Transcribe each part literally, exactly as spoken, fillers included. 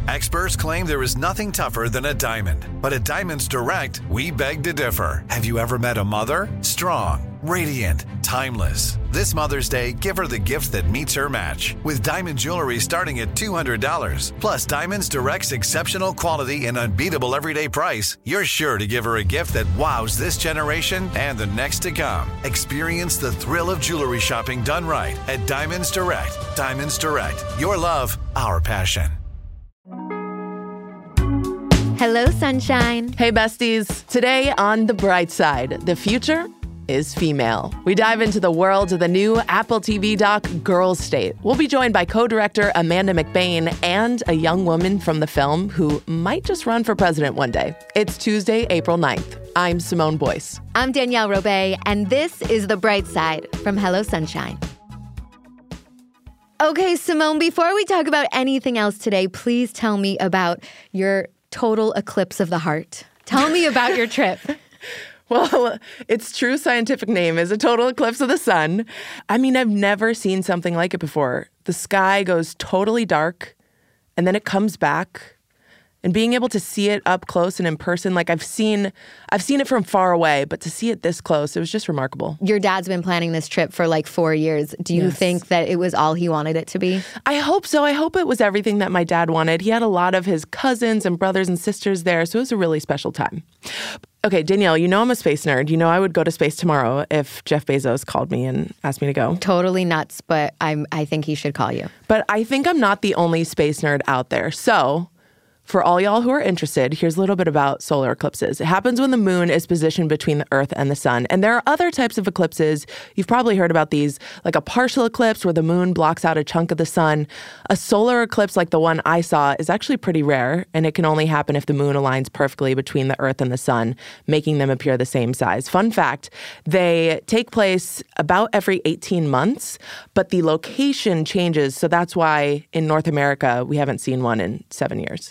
Experts claim there is nothing tougher than a diamond. But at Diamonds Direct, we beg to differ. Have you ever met a mother? Strong, radiant, timeless. This Mother's Day, give her the gift that meets her match. With diamond jewelry starting at two hundred dollars. Plus Diamonds Direct's exceptional quality and unbeatable everyday price, you're sure to give her a gift that wows this generation and the next to come. Experience the thrill of jewelry shopping done right at Diamonds Direct. Diamonds Direct. Your love, our passion. Hello, sunshine. Hey, besties. Today on The Bright Side, the future is female. We dive into the world of the new Apple T V doc, Girls State. We'll be joined by co-director Amanda McBain and a young woman from the film who might just run for president one day. It's Tuesday, April ninth. I'm Simone Boyce. I'm Danielle Robay, and this is The Bright Side from Hello, Sunshine. Okay, Simone, before we talk about anything else today, please tell me about your total eclipse of the heart. Tell me about your trip. Well, its true scientific name is a total eclipse of the sun. I mean, I've never seen something like it before. The sky goes totally dark, and then it comes back. And being able to see it up close and in person, like I've seen, I've seen it from far away, but to see it this close, it was just remarkable. Your dad's been planning this trip for like four years. Do you Yes. think that it was all he wanted it to be? I hope so. I hope it was everything that my dad wanted. He had a lot of his cousins and brothers and sisters there, so it was a really special time. Okay, Danielle, you know I'm a space nerd. You know I would go to space tomorrow if Jeff Bezos called me and asked me to go. Totally nuts, but I'm, I think he should call you. But I think I'm not the only space nerd out there. So for all y'all who are interested, here's a little bit about solar eclipses. It happens when the moon is positioned between the Earth and the sun. And there are other types of eclipses. You've probably heard about these, like a partial eclipse where the moon blocks out a chunk of the sun. A solar eclipse like the one I saw is actually pretty rare, and it can only happen if the moon aligns perfectly between the Earth and the sun, making them appear the same size. Fun fact, they take place about every eighteen months, but the location changes. So that's why in North America, we haven't seen one in seven years.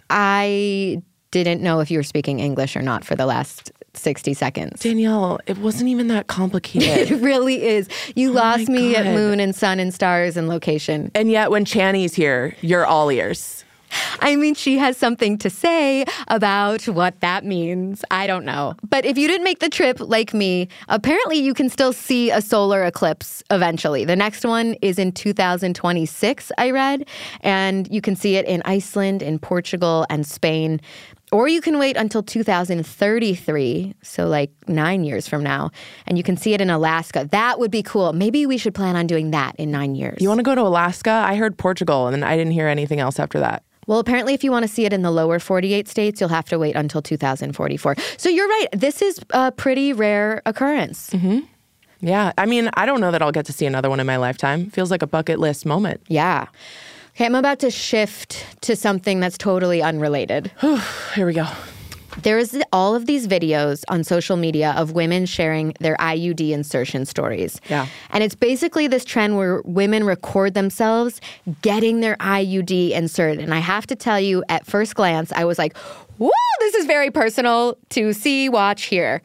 I didn't know if you were speaking English or not for the last sixty seconds. Danielle, it wasn't even that complicated. It really is. You Oh lost my me at God. moon and sun and stars and location. And yet when Channy's here, you're all ears. I mean, she has something to say about what that means. I don't know. But if you didn't make the trip like me, apparently you can still see a solar eclipse eventually. The next one is in two thousand twenty-six, I read, and you can see it in Iceland, in Portugal, and Spain. Or you can wait until two thousand thirty-three, so like nine years from now, and you can see it in Alaska. That would be cool. Maybe we should plan on doing that in nine years. You want to go to Alaska? I heard Portugal, and then I didn't hear anything else after that. Well, apparently, if you want to see it in the lower forty-eight states, you'll have to wait until two thousand forty-four. So you're right. This is a pretty rare occurrence. Mm-hmm. Yeah. I mean, I don't know that I'll get to see another one in my lifetime. Feels like a bucket list moment. Yeah. Okay, I'm about to shift to something that's totally unrelated. Here we go. There is all of these videos on social media of women sharing their I U D insertion stories. Yeah. And it's basically this trend where women record themselves getting their I U D inserted. And I have to tell you, at first glance, I was like, whoa, this is very personal to see, watch, hear.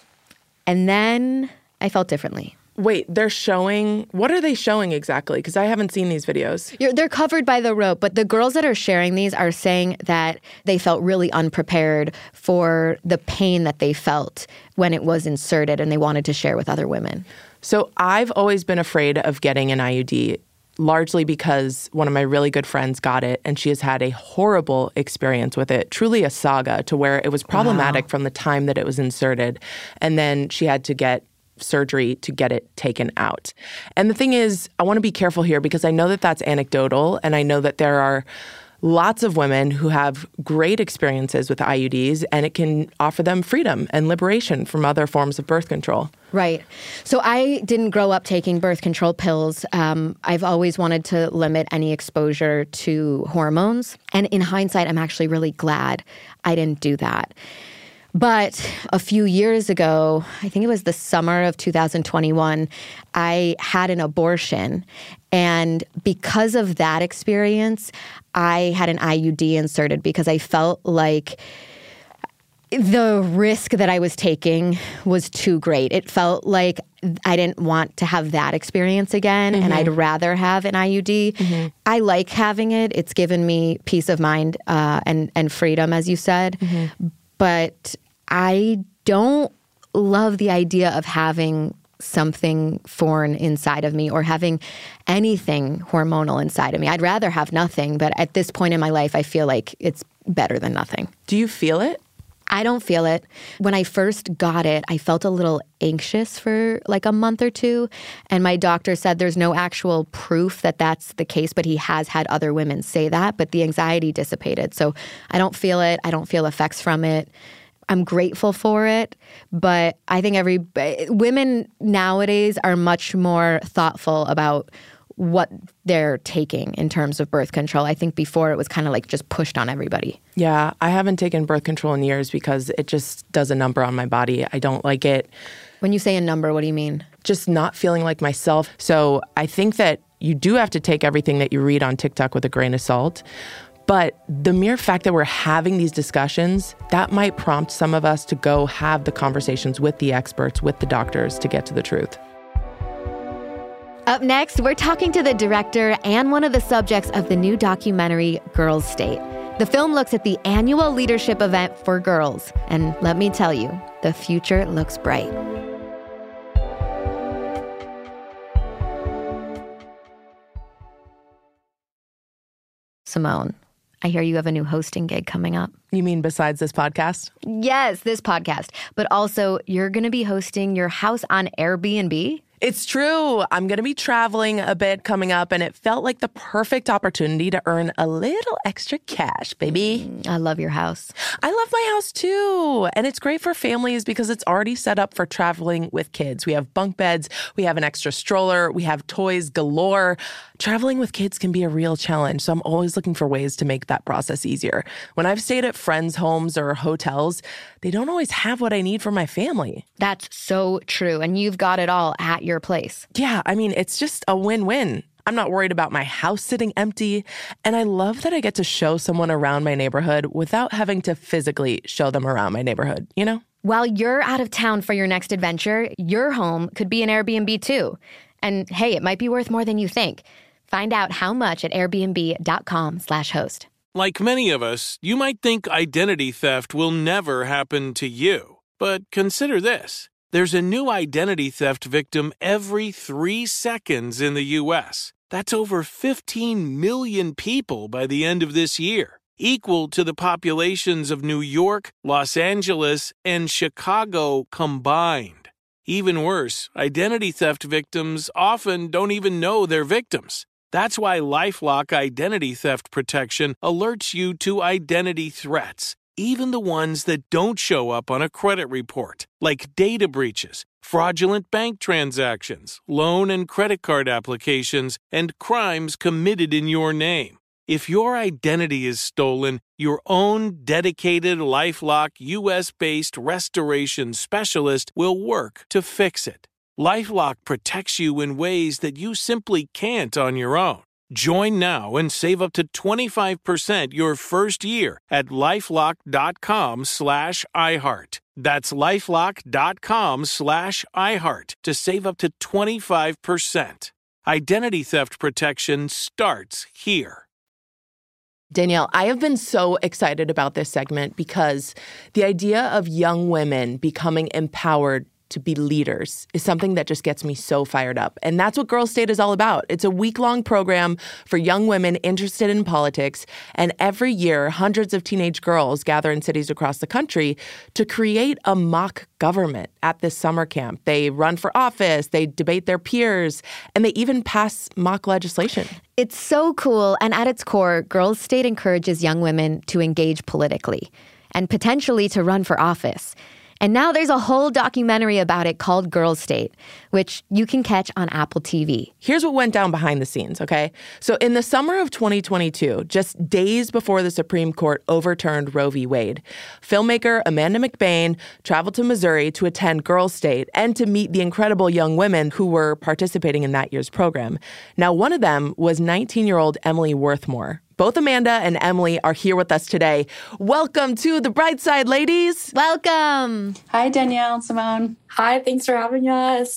And then I felt differently. Wait, they're showing, what are they showing exactly? Because I haven't seen these videos. You're, they're covered by the rope, but the girls that are sharing these are saying that they felt really unprepared for the pain that they felt when it was inserted, and they wanted to share with other women. So I've always been afraid of getting an I U D, largely because one of my really good friends got it, and she has had a horrible experience with it, truly a saga, to where it was problematic wow. from the time that it was inserted. And then she had to get surgery to get it taken out. And the thing is, I want to be careful here because I know that that's anecdotal, and I know that there are lots of women who have great experiences with I U Ds, and it can offer them freedom and liberation from other forms of birth control. Right. So I didn't grow up taking birth control pills. Um, I've always wanted to limit any exposure to hormones. And in hindsight, I'm actually really glad I didn't do that. But a few years ago, I think it was the summer of two thousand twenty-one, I had an abortion. And because of that experience, I had an I U D inserted because I felt like the risk that I was taking was too great. It felt like I didn't want to have that experience again, mm-hmm. and I'd rather have an I U D. Mm-hmm. I like having it. It's given me peace of mind uh, and, and freedom, as you said. Mm-hmm. But I don't love the idea of having something foreign inside of me or having anything hormonal inside of me. I'd rather have nothing, but at this point in my life, I feel like it's better than nothing. Do you feel it? I don't feel it. When I first got it, I felt a little anxious for like a month or two. And my doctor said there's no actual proof that that's the case, but he has had other women say that. But the anxiety dissipated. So I don't feel it. I don't feel effects from it. I'm grateful for it. But I think every women nowadays are much more thoughtful about what they're taking in terms of birth control. I think before it was kind of like just pushed on everybody. Yeah, I haven't taken birth control in years because it just does a number on my body. I don't like it. When you say a number, what do you mean? Just not feeling like myself. So I think that you do have to take everything that you read on TikTok with a grain of salt. But the mere fact that we're having these discussions, that might prompt some of us to go have the conversations with the experts, with the doctors to get to the truth. Up next, we're talking to the director and one of the subjects of the new documentary, Girls State. The film looks at the annual leadership event for girls. And let me tell you, the future looks bright. Simone, I hear you have a new hosting gig coming up. You mean besides this podcast? Yes, this podcast. But also, you're going to be hosting your house on Airbnb? It's true. I'm going to be traveling a bit coming up, and it felt like the perfect opportunity to earn a little extra cash, baby. I love your house. I love my house, too. And it's great for families because it's already set up for traveling with kids. We have bunk beds. We have an extra stroller. We have toys galore. Traveling with kids can be a real challenge, so I'm always looking for ways to make that process easier. When I've stayed at friends' homes or hotels, they don't always have what I need for my family. That's so true. And you've got it all at your place. Yeah, I mean, it's just a win-win. I'm not worried about my house sitting empty, and I love that I get to show someone around my neighborhood without having to physically show them around my neighborhood, you know? While you're out of town for your next adventure, your home could be an Airbnb too. And hey, it might be worth more than you think. Find out how much at airbnb.com slash host. Like many of us, you might think identity theft will never happen to you. But consider this. There's a new identity theft victim every three seconds in the U S. That's over fifteen million people by the end of this year, equal to the populations of New York, Los Angeles, and Chicago combined. Even worse, identity theft victims often don't even know they're victims. That's why LifeLock Identity Theft Protection alerts you to identity threats, even the ones that don't show up on a credit report, like data breaches, fraudulent bank transactions, loan and credit card applications, and crimes committed in your name. If your identity is stolen, your own dedicated LifeLock U S-based restoration specialist will work to fix it. LifeLock protects you in ways that you simply can't on your own. Join now and save up to twenty-five percent your first year at LifeLock.com slash iHeart. That's LifeLock.com slash iHeart to save up to twenty-five percent. Identity theft protection starts here. Danielle, I have been so excited about this segment because the idea of young women becoming empowered to be leaders is something that just gets me so fired up. And that's what Girls State is all about. It's a week-long program for young women interested in politics. And every year, hundreds of teenage girls gather in cities across the country to create a mock government at this summer camp. They run for office, they debate their peers, and they even pass mock legislation. It's so cool. And at its core, Girls State encourages young women to engage politically and potentially to run for office. And now there's a whole documentary about it called Girls State, which you can catch on Apple T V. Here's what went down behind the scenes, okay? So in the summer of twenty twenty-two, just days before the Supreme Court overturned Roe v. Wade, filmmaker Amanda McBain traveled to Missouri to attend Girls State and to meet the incredible young women who were participating in that year's program. Now, one of them was nineteen-year-old Emily Worthmore. Both Amanda and Emily are here with us today. Welcome to The Bright Side, ladies. Welcome. Hi, Danielle and Simone. Hi, thanks for having us.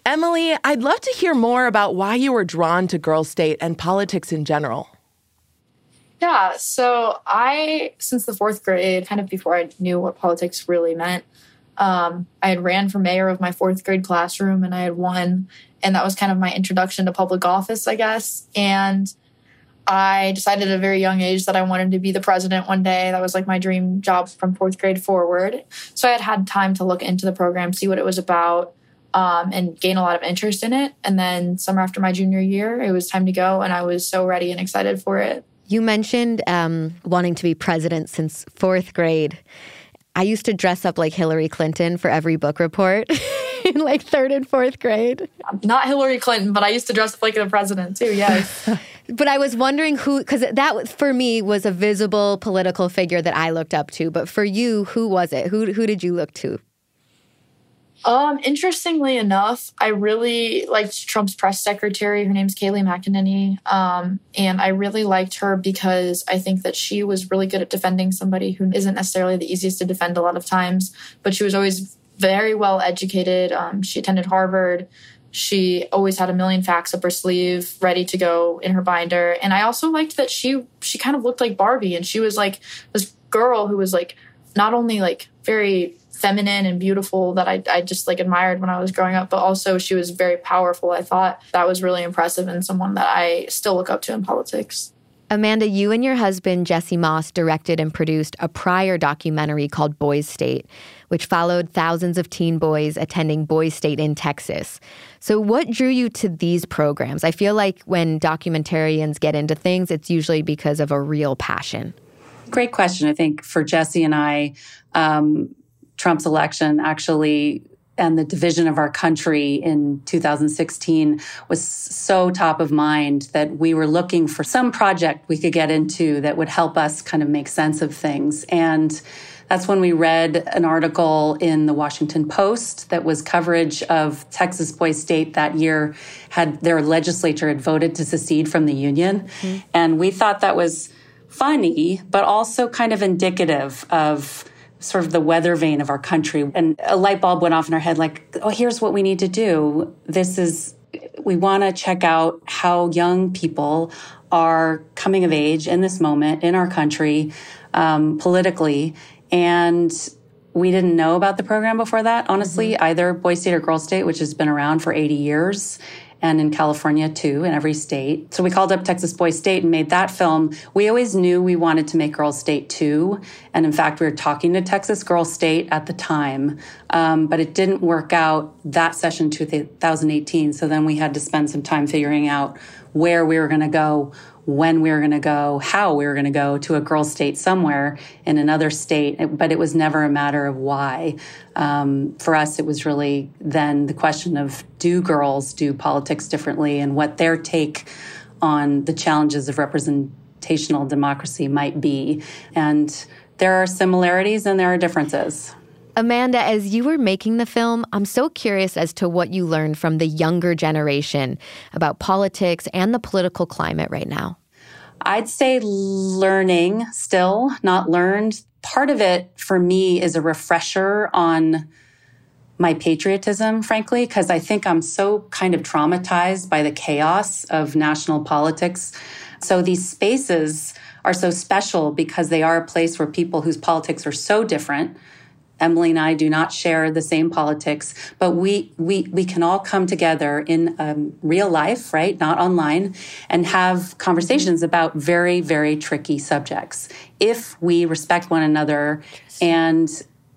Emily, I'd love to hear more about why you were drawn to Girls State and politics in general. Yeah, so I, since the fourth grade, kind of before I knew what politics really meant, um, I had ran for mayor of my fourth grade classroom and I had won. And that was kind of my introduction to public office, I guess. And I decided at a very young age that I wanted to be the president one day. That was like my dream job from fourth grade forward. So I had had time to look into the program, see what it was about, um, and gain a lot of interest in it. And then summer after my junior year, it was time to go. And I was so ready and excited for it. You mentioned um, wanting to be president since fourth grade. I used to dress up like Hillary Clinton for every book report in like third and fourth grade. Not Hillary Clinton, but I used to dress up like the president too, yes. But I was wondering who, because that for me was a visible political figure that I looked up to. But for you, who was it? Who who did you look to? Um, interestingly enough, I really liked Trump's press secretary. Her name's Kayleigh McEnany. Um, and I really liked her because I think that she was really good at defending somebody who isn't necessarily the easiest to defend a lot of times, but she was always very well educated. Um, she attended Harvard. She always had a million facts up her sleeve, ready to go in her binder. And I also liked that she, she kind of looked like Barbie, and she was like this girl who was like, not only like very feminine and beautiful that I, I just like admired when I was growing up, but also she was very powerful. I thought that was really impressive and someone that I still look up to in politics. Amanda, you and your husband, Jesse Moss, directed and produced a prior documentary called Boys State, which followed thousands of teen boys attending Boys State in Texas. So what drew you to these programs? I feel like when documentarians get into things, it's usually because of a real passion. Great question. I think for Jesse and I, um, Trump's election actually and the division of our country in two thousand sixteen was so top of mind that we were looking for some project we could get into that would help us kind of make sense of things. And that's when we read an article in the Washington Post that was coverage of Texas Boys State that year. Had their legislature had voted to secede from the Union. Mm-hmm. And we thought that was funny, but also kind of indicative of sort of the weather vane of our country. And a light bulb went off in our head like, oh, here's what we need to do. This is, we want to check out how young people are coming of age in this moment in our country, um, politically. And we didn't know about the program before that, honestly, mm-hmm. either Boys State or Girls State, which has been around for eighty years. And in California, too, in every state. So we called up Texas Boys State and made that film. We always knew we wanted to make Girls State, too. And in fact, we were talking to Texas Girls State at the time. Um, but it didn't work out that session, two thousand eighteen. So then we had to spend some time figuring out where we were going to go, when we were going to go, how we were going to go to a Girls State somewhere in another state. But it was never a matter of why. Um, for us, it was really then the question of, do girls do politics differently, and what their take on the challenges of representational democracy might be. And there are similarities and there are differences. Amanda, as you were making the film, I'm so curious as to what you learned from the younger generation about politics and the political climate right now. I'd say learning still, not learned. Part of it for me is a refresher on my patriotism, frankly, because I think I'm so kind of traumatized by the chaos of national politics. So these spaces are so special because they are a place where people whose politics are so different. Emily and I do not share the same politics, but we we we can all come together in um, real life, right, not online, and have conversations about very, very tricky subjects if we respect one another and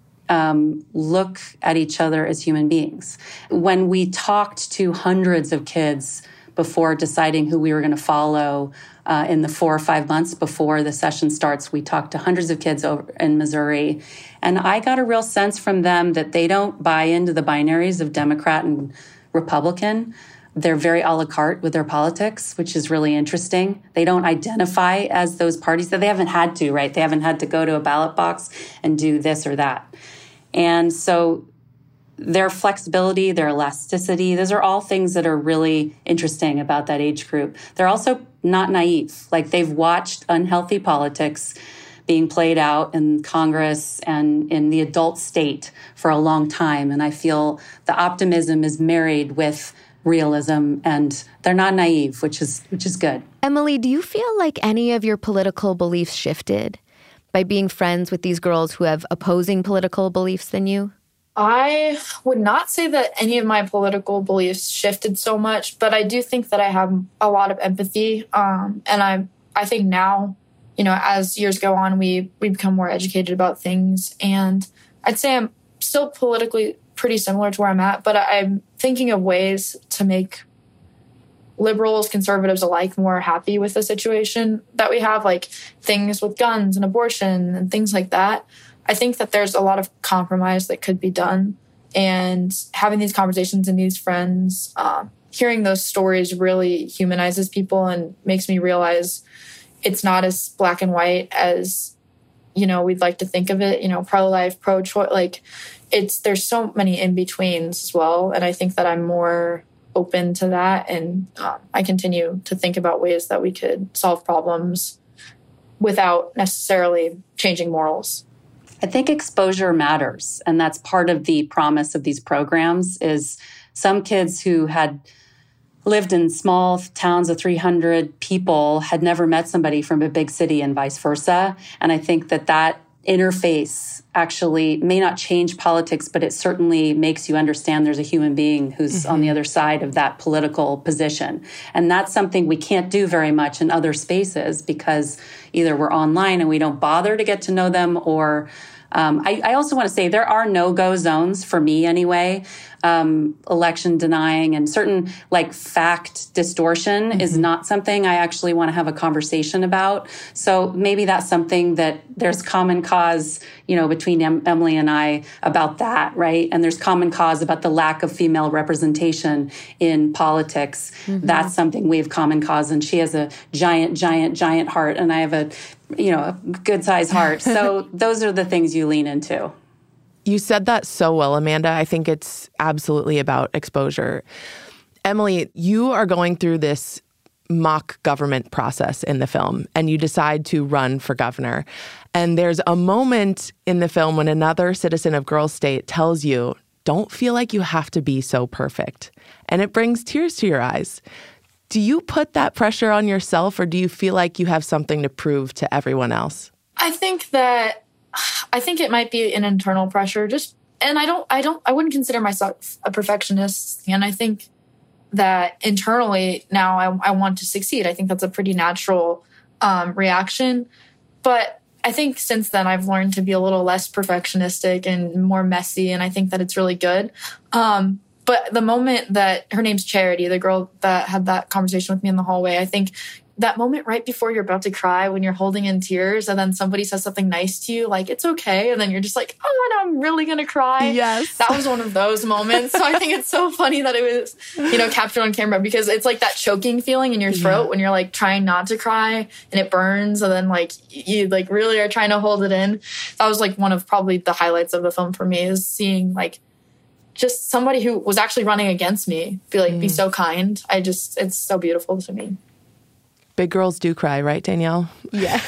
um, look at each other as human beings. When we talked to hundreds of kids before deciding who we were going to follow uh, in the four or five months before the session starts, we talked to hundreds of kids over in Missouri. And I got a real sense from them that they don't buy into the binaries of Democrat and Republican. They're very a la carte with their politics, which is really interesting. They don't identify as those parties that they haven't had to, right? They haven't had to go to a ballot box and do this or that. And so their flexibility, their elasticity, those are all things that are really interesting about that age group. They're also not naive. Like, they've watched unhealthy politics being played out in Congress and in the adult state for a long time. And I feel the optimism is married with realism, and they're not naive, which is which is good. Emily, do you feel like any of your political beliefs shifted by being friends with these girls who have opposing political beliefs than you? I would not say that any of my political beliefs shifted so much, but I do think that I have a lot of empathy. Um, and I I think now, you know, as years go on, we, we become more educated about things. And I'd say I'm still politically pretty similar to where I'm at, but I'm thinking of ways to make liberals, conservatives alike more happy with the situation that we have, like things with guns and abortion and things like that. I think that there's a lot of compromise that could be done. And having these conversations and these friends, um, hearing those stories really humanizes people and makes me realize it's not as black and white as, you know, we'd like to think of it, you know, pro-life, pro-choice, like it's, there's so many in-betweens as well. And I think that I'm more open to that. And um, I continue to think about ways that we could solve problems without necessarily changing morals. I think exposure matters. And that's part of the promise of these programs is some kids who had lived in small towns of three hundred people had never met somebody from a big city and vice versa. And I think that that interface actually may not change politics, but it certainly makes you understand there's a human being who's mm-hmm. on the other side of that political position. And that's something we can't do very much in other spaces because either we're online and we don't bother to get to know them, or um, I, I also want to say there are no-go zones for me anyway. Um, election denying and certain like fact distortion mm-hmm. is not something I actually want to have a conversation about. So maybe that's something that there's common cause, you know, between em- Emily and I about that, right? And there's common cause about the lack of female representation in politics. Mm-hmm. That's something we have common cause. And she has a giant, giant, giant heart, and I have a, you know, a good size heart. So those are the things you lean into. You said that so well, Amanda. I think it's absolutely about exposure. Emily, you are going through this mock government process in the film, and you decide to run for governor. And there's a moment in the film when another citizen of Girls State tells you, don't feel like you have to be so perfect. And it brings tears to your eyes. Do you put that pressure on yourself, or do you feel like you have something to prove to everyone else? I think that I think it might be an internal pressure. Just, and I don't, I don't, I wouldn't consider myself a perfectionist. And I think that internally now I, I want to succeed. I think that's a pretty natural um, reaction. But I think since then I've learned to be a little less perfectionistic and more messy. And I think that it's really good. Um, but the moment that her name's Charity, the girl that had that conversation with me in the hallway, I think that moment right before you're about to cry when you're holding in tears and then somebody says something nice to you, like, it's okay. And then you're just like, oh, and I'm really going to cry. Yes. That was one of those moments. So I think it's so funny that it was, you know, captured on camera because it's like that choking feeling in your throat yeah. when you're like trying not to cry and it burns. And then like you like really are trying to hold it in. That was like one of probably the highlights of the film for me is seeing like just somebody who was actually running against me be like, mm. be so kind. I just, it's so beautiful to me. Big girls do cry, right, Danielle? Yeah.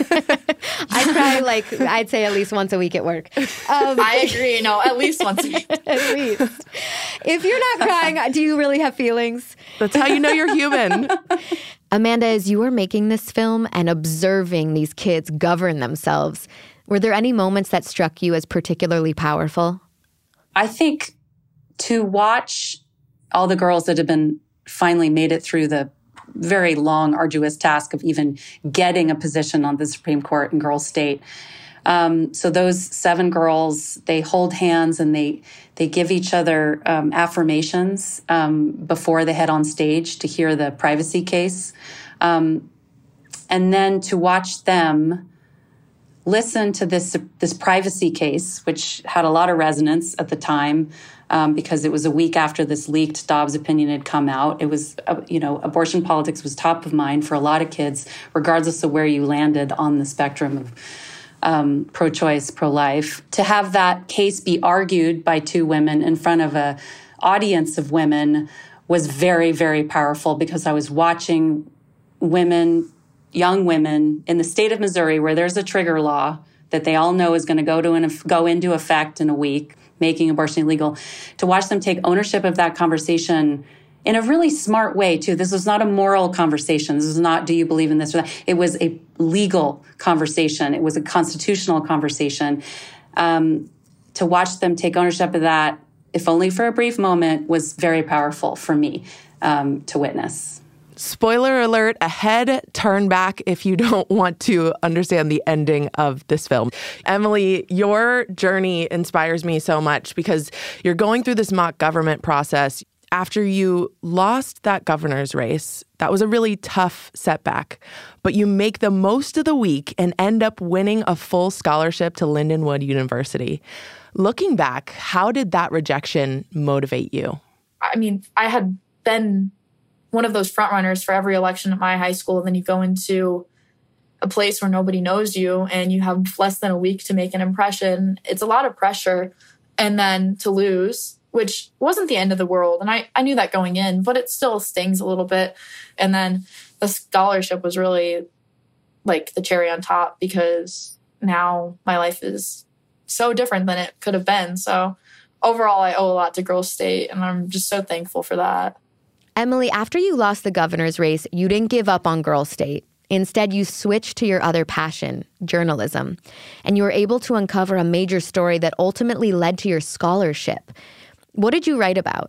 I cry like, I'd say at least once a week at work. Um, I agree. No, at least once a week. At least. If you're not crying, do you really have feelings? That's how you know you're human. Amanda, as you were making this film and observing these kids govern themselves, were there any moments that struck you as particularly powerful? I think to watch all the girls that have been finally made it through the very long, arduous task of even getting a position on the Supreme Court in Girls State. Um, so those seven girls, they hold hands and they they give each other um, affirmations um, before they head on stage to hear the privacy case. Um, and then to watch them listen to this this privacy case, which had a lot of resonance at the time, um, because it was a week after this leaked Dobbs opinion had come out. It was, uh, you know, abortion politics was top of mind for a lot of kids, regardless of where you landed on the spectrum of um, pro-choice, pro-life. To have that case be argued by two women in front of an audience of women was very, very powerful because I was watching women young women in the state of Missouri, where there's a trigger law that they all know is going to go to an, go into effect in a week, making abortion illegal, to watch them take ownership of that conversation in a really smart way, too. This was not a moral conversation. This was not, do you believe in this or that? It was a legal conversation. It was a constitutional conversation. Um, to watch them take ownership of that, if only for a brief moment, was very powerful for me um, to witness. Spoiler alert ahead, turn back if you don't want to understand the ending of this film. Emily, your journey inspires me so much because you're going through this mock government process. After you lost that governor's race, that was a really tough setback, but you make the most of the week and end up winning a full scholarship to Lindenwood University. Looking back, how did that rejection motivate you? I mean, I had been one of those front runners for every election at my high school. And then you go into a place where nobody knows you and you have less than a week to make an impression. It's a lot of pressure. And then to lose, which wasn't the end of the world. And I, I knew that going in, but it still stings a little bit. And then the scholarship was really like the cherry on top because now my life is so different than it could have been. So overall, I owe a lot to Girls State, and I'm just so thankful for that. Emily, after you lost the governor's race, you didn't give up on Girls State. Instead, you switched to your other passion, journalism, and you were able to uncover a major story that ultimately led to your scholarship. What did you write about?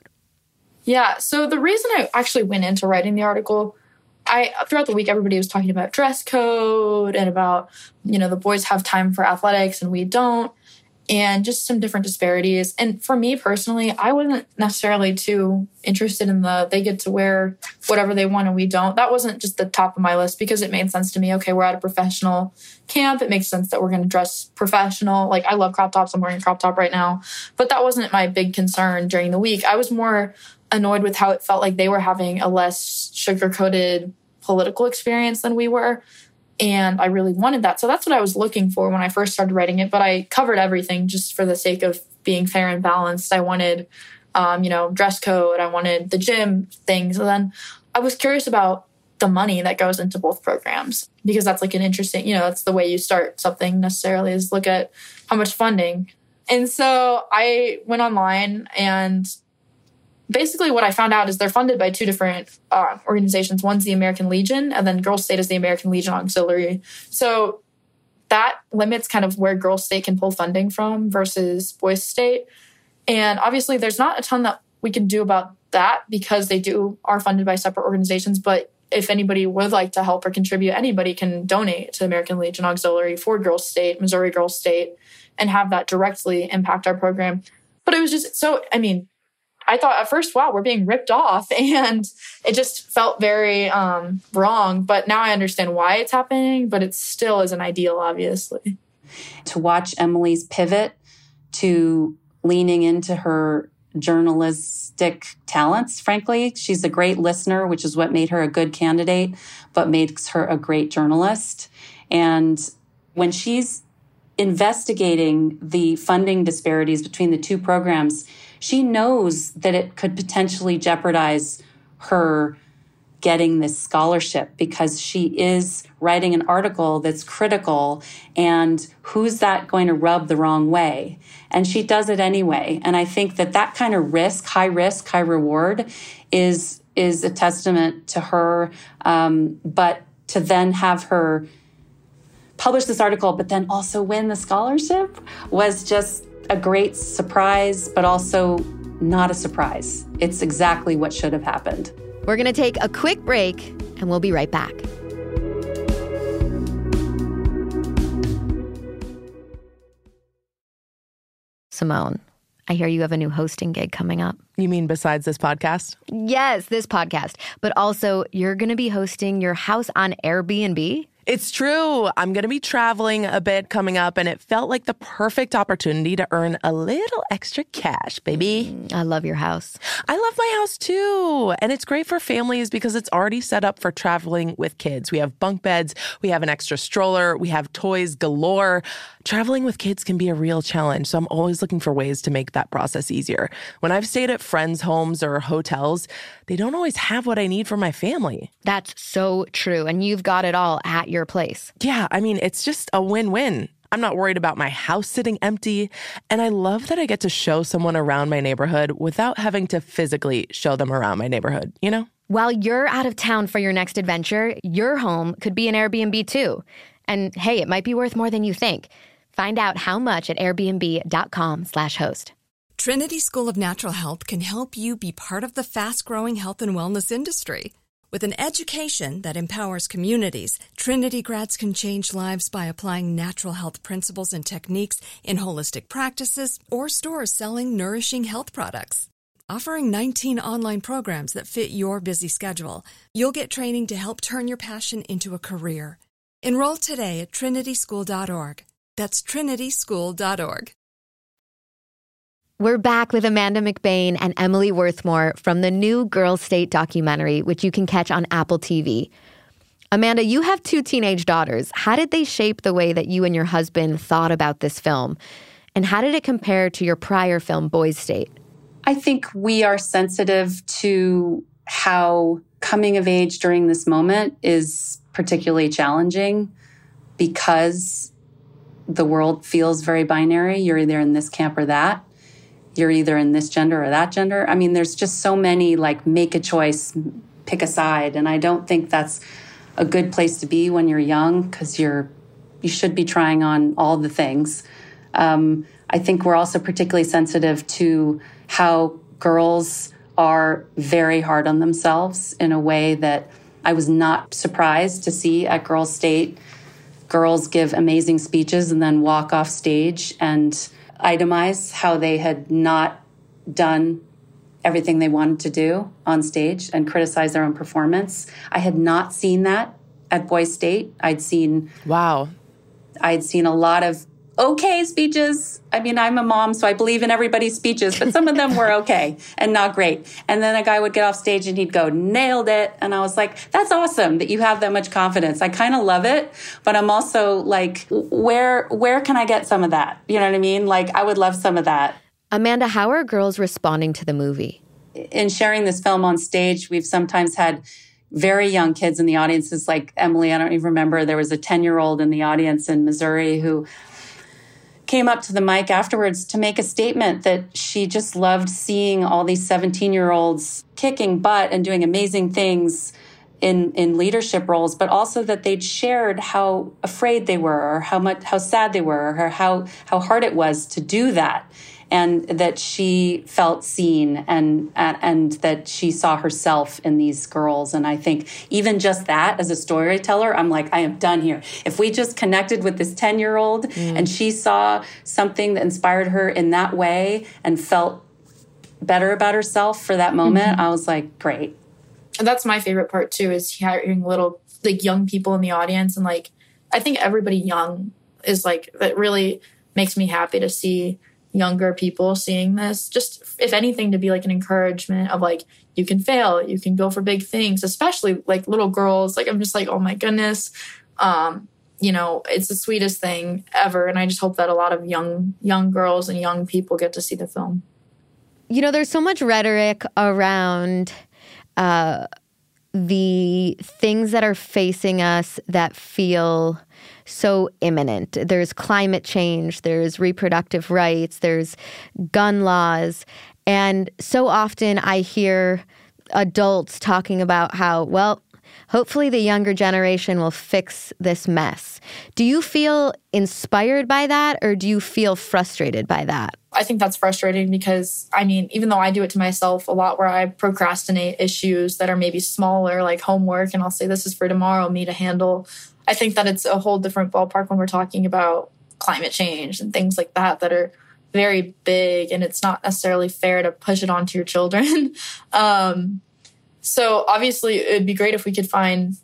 Yeah, so the reason I actually went into writing the article, I throughout the week, everybody was talking about dress code and about, you know, the boys have time for athletics and we don't, and just some different disparities. And for me personally, I wasn't necessarily too interested in the they get to wear whatever they want and we don't. That wasn't just the top of my list because it made sense to me. Okay, we're at a professional camp. It makes sense that we're going to dress professional. Like, I love crop tops. I'm wearing a crop top right now. But that wasn't my big concern during the week. I was more annoyed with how it felt like they were having a less sugar-coated political experience than we were. And I really wanted that. So that's what I was looking for when I first started writing it. But I covered everything just for the sake of being fair and balanced. I wanted, um, you know, dress code. I wanted the gym things. And then I was curious about the money that goes into both programs because that's like an interesting, you know, that's the way you start something necessarily is look at how much funding. And so I went online and basically what I found out is they're funded by two different uh, organizations. One's the American Legion, and then Girls State is the American Legion Auxiliary. So that limits kind of where Girls State can pull funding from versus Boys State. And obviously there's not a ton that we can do about that because they do are funded by separate organizations. But if anybody would like to help or contribute, anybody can donate to the American Legion Auxiliary for Girls State, Missouri Girls State, and have that directly impact our program. But it was just so, I mean, I thought at first, wow, we're being ripped off. And it just felt very um, wrong. But now I understand why it's happening, but it still isn't ideal, obviously. To watch Emily's pivot to leaning into her journalistic talents, frankly. She's a great listener, which is what made her a good candidate, but makes her a great journalist. And when she's investigating the funding disparities between the two programs, she knows that it could potentially jeopardize her getting this scholarship because she is writing an article that's critical, and who's that going to rub the wrong way? And she does it anyway. And I think that that kind of risk, high risk, high reward, is is a testament to her. Um, but to then have her publish this article, but then also win the scholarship was just a great surprise, but also not a surprise. It's exactly what should have happened. We're going to take a quick break, and we'll be right back. Simone, I hear you have a new hosting gig coming up. You mean besides this podcast? Yes, this podcast. But also, you're going to be hosting your house on Airbnb? It's true. I'm going to be traveling a bit coming up, and it felt like the perfect opportunity to earn a little extra cash, baby. I love your house. I love my house too. And it's great for families because it's already set up for traveling with kids. We have bunk beds, we have an extra stroller, we have toys galore. Traveling with kids can be a real challenge, so I'm always looking for ways to make that process easier. When I've stayed at friends' homes or hotels, they don't always have what I need for my family. That's so true. And you've got it all at your place. Yeah, I mean, it's just a win-win. I'm not worried about my house sitting empty. And I love that I get to show someone around my neighborhood without having to physically show them around my neighborhood, you know? While you're out of town for your next adventure, your home could be an Airbnb too. And hey, it might be worth more than you think. Find out how much at airbnb.com slash host. Trinity School of Natural Health can help you be part of the fast-growing health and wellness industry. With an education that empowers communities, Trinity grads can change lives by applying natural health principles and techniques in holistic practices or stores selling nourishing health products. Offering nineteen online programs that fit your busy schedule, you'll get training to help turn your passion into a career. Enroll today at trinity school dot org. That's trinity school dot org. We're back with Amanda McBain and Emily Worthmore from the new Girl State documentary, which you can catch on Apple T V. Amanda, you have two teenage daughters. How did they shape the way that you and your husband thought about this film? And how did it compare to your prior film, Boys State? I think we are sensitive to how coming of age during this moment is particularly challenging because the world feels very binary. You're either in this camp or that. You're either in this gender or that gender. I mean, there's just so many, like, make a choice, pick a side. And I don't think that's a good place to be when you're young because you're, you should be trying on all the things. Um, I think we're also particularly sensitive to how girls are very hard on themselves in a way that I was not surprised to see at Girls State. Girls give amazing speeches and then walk off stage and itemize how they had not done everything they wanted to do on stage and criticize their own performance. I had not seen that at Boys State. I'd seen... Wow. I'd seen a lot of okay speeches. I mean, I'm a mom, so I believe in everybody's speeches, but some of them were okay and not great. And then a guy would get off stage and he'd go, nailed it. And I was like, that's awesome that you have that much confidence. I kind of love it, but I'm also like, where where can I get some of that? You know what I mean? Like, I would love some of that. Amanda, how are girls responding to the movie? In sharing this film on stage, we've sometimes had very young kids in the audiences. Like Emily, I don't even remember, there was a ten-year-old in the audience in Missouri who came up to the mic afterwards to make a statement that she just loved seeing all these seventeen-year-olds kicking butt and doing amazing things in, in leadership roles, but also that they'd shared how afraid they were or how much how sad they were or how, how hard it was to do that. And that she felt seen and, and and that she saw herself in these girls. And I think even just that as a storyteller, I'm like, I am done here. If we just connected with this ten-year-old mm. and she saw something that inspired her in that way and felt better about herself for that moment, mm-hmm. I was like, great. And that's my favorite part too, is hearing little, like, young people in the audience. And like, I think everybody young is like, that really makes me happy to see younger people seeing this, just if anything, to be like an encouragement of like, you can fail, you can go for big things, especially like little girls. Like, I'm just like, oh my goodness. Um, you know, it's the sweetest thing ever. And I just hope that a lot of young, young girls and young people get to see the film. You know, there's so much rhetoric around uh, the things that are facing us that feel so imminent. There's climate change, there's reproductive rights, there's gun laws. And so often I hear adults talking about how, well, hopefully the younger generation will fix this mess. Do you feel inspired by that, or do you feel frustrated by that? I think that's frustrating because, I mean, even though I do it to myself a lot where I procrastinate issues that are maybe smaller, like homework, and I'll say this is for tomorrow, me to handle, I think that it's a whole different ballpark when we're talking about climate change and things like that that are very big, and it's not necessarily fair to push it onto your children. um, so obviously it would be great if we could find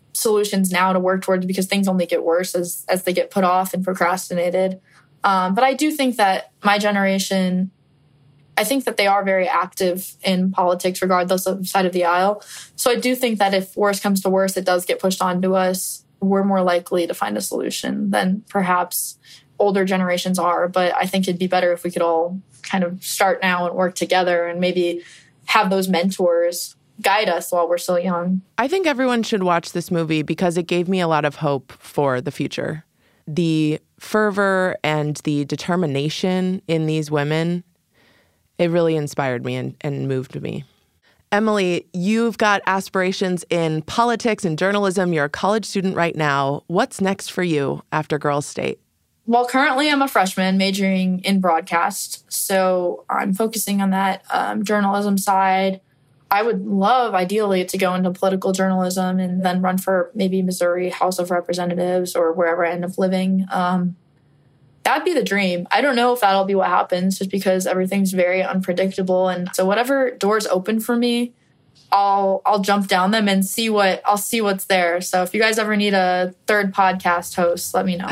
solutions now to work towards, because things only get worse as, as they get put off and procrastinated. Um, but I do think that my generation, I think that they are very active in politics regardless of the side of the aisle. So I do think that if worse comes to worse, it does get pushed onto us, we're more likely to find a solution than perhaps older generations are. But I think it'd be better if we could all kind of start now and work together and maybe have those mentors guide us while we're still young. I think everyone should watch this movie because it gave me a lot of hope for the future. The fervor and the determination in these women, it really inspired me and, and moved me. Emily, you've got aspirations in politics and journalism. You're a college student right now. What's next for you after Girls State? Well, currently I'm a freshman majoring in broadcast, so I'm focusing on that um, journalism side. I would love, ideally, to go into political journalism and then run for maybe Missouri House of Representatives or wherever I end up living. Um, that'd be the dream. I don't know if that'll be what happens, just because everything's very unpredictable. And so whatever doors open for me, I'll I'll jump down them and see what I'll see what's there. So if you guys ever need a third podcast host, let me know.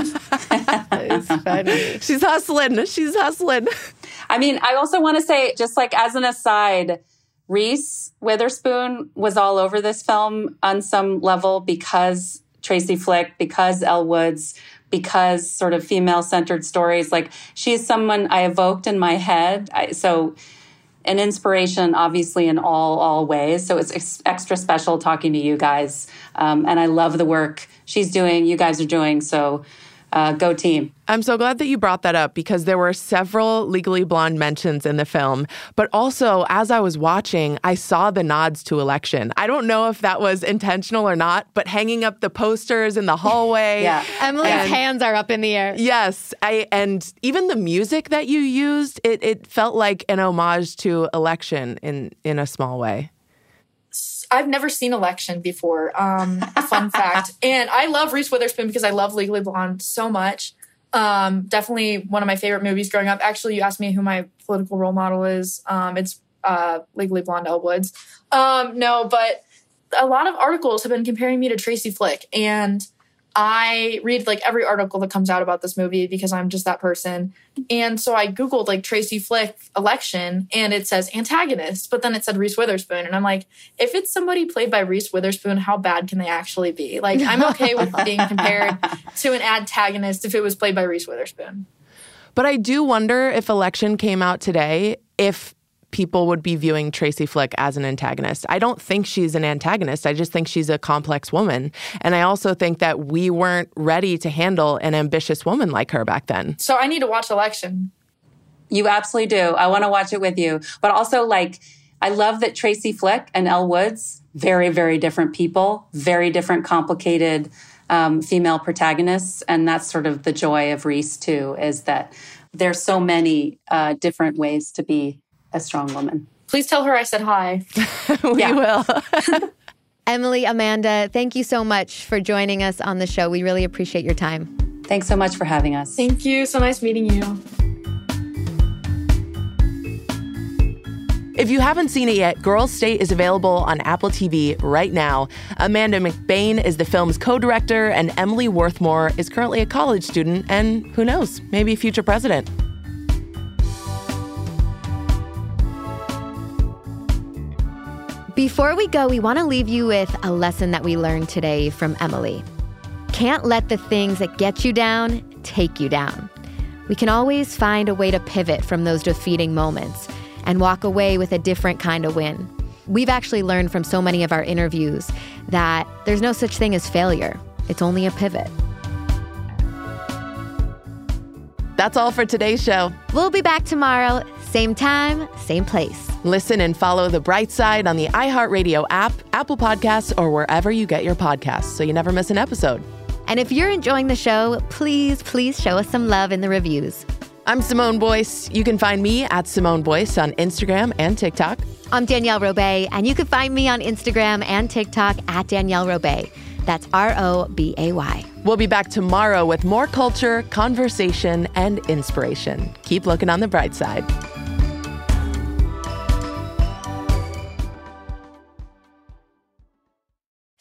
It's funny. She's hustling. She's hustling. I mean, I also want to say, just like as an aside, Reese Witherspoon was all over this film on some level because Tracy Flick, because Elle Woods, because sort of female-centered stories. Like, she's someone I evoked in my head. I, so an inspiration, obviously, in all all ways. So it's ex- extra special talking to you guys. Um, and I love the work she's doing, you guys are doing. So uh, go team. I'm so glad that you brought that up because there were several Legally Blonde mentions in the film. But also, as I was watching, I saw the nods to Election. I don't know if that was intentional or not, but hanging up the posters in the hallway. Yeah. Emily's and, hands are up in the air. Yes. I and even the music that you used, it, it felt like an homage to Election in, in a small way. I've never seen Election before. Um, fun fact. And I love Reese Witherspoon because I love Legally Blonde so much. Um, definitely one of my favorite movies growing up. Actually, you asked me who my political role model is. Um, it's uh, Legally Blonde, Elle Woods. Um, no, but a lot of articles have been comparing me to Tracy Flick. And I read like every article that comes out about this movie because I'm just that person. And so I Googled like Tracy Flick Election and it says antagonist, but then it said Reese Witherspoon. And I'm like, if it's somebody played by Reese Witherspoon, how bad can they actually be? Like, I'm okay with being compared to an antagonist if it was played by Reese Witherspoon. But I do wonder if Election came out today, if people would be viewing Tracy Flick as an antagonist. I don't think she's an antagonist. I just think she's a complex woman. And I also think that we weren't ready to handle an ambitious woman like her back then. So I need to watch Election. You absolutely do. I want to watch it with you. But also, like, I love that Tracy Flick and Elle Woods, very, very different people, very different, complicated um, female protagonists. And that's sort of the joy of Reese, too, is that there's so many uh, different ways to be a strong woman. Please tell her I said hi. We will. Emily, Amanda, thank you so much for joining us on the show. We really appreciate your time. Thanks so much for having us. Thank you. So nice meeting you. If you haven't seen it yet, Girls State is available on Apple T V right now. Amanda McBain is the film's co-director, and Emily Worthmore is currently a college student and, who knows, maybe future president. Before we go, we want to leave you with a lesson that we learned today from Emily. Can't let the things that get you down take you down. We can always find a way to pivot from those defeating moments and walk away with a different kind of win. We've actually learned from so many of our interviews that there's no such thing as failure. It's only a pivot. That's all for today's show. We'll be back tomorrow, same time, same place. Listen and follow The Bright Side on the iHeartRadio app, Apple Podcasts, or wherever you get your podcasts so you never miss an episode. And if you're enjoying the show, please, please show us some love in the reviews. I'm Simone Boyce. You can find me at Simone Boyce on Instagram and TikTok. I'm Danielle Robay, and you can find me on Instagram and TikTok at Danielle Robay. That's R O B A Y. We'll be back tomorrow with more culture, conversation, and inspiration. Keep looking on the bright side.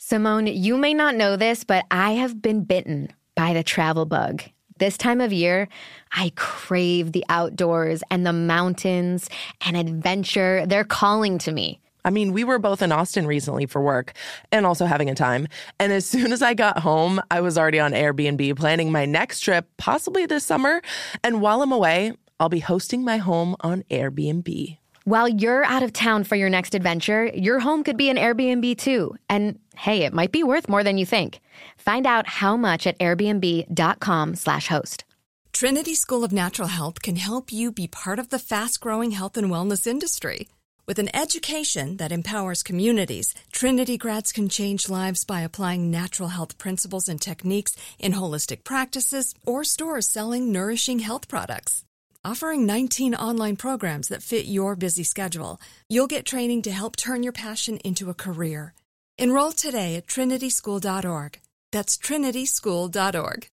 Simone, you may not know this, but I have been bitten by the travel bug. This time of year, I crave the outdoors and the mountains and adventure. They're calling to me. I mean, we were both in Austin recently for work and also having a time. And as soon as I got home, I was already on Airbnb planning my next trip, possibly this summer. And while I'm away, I'll be hosting my home on Airbnb. While you're out of town for your next adventure, your home could be an Airbnb too. And hey, it might be worth more than you think. Find out how much at airbnb.com slash host. Trinity School of Natural Health can help you be part of the fast-growing health and wellness industry. With an education that empowers communities, Trinity grads can change lives by applying natural health principles and techniques in holistic practices or stores selling nourishing health products. Offering nineteen online programs that fit your busy schedule, you'll get training to help turn your passion into a career. Enroll today at trinity school dot org. That's trinity school dot org.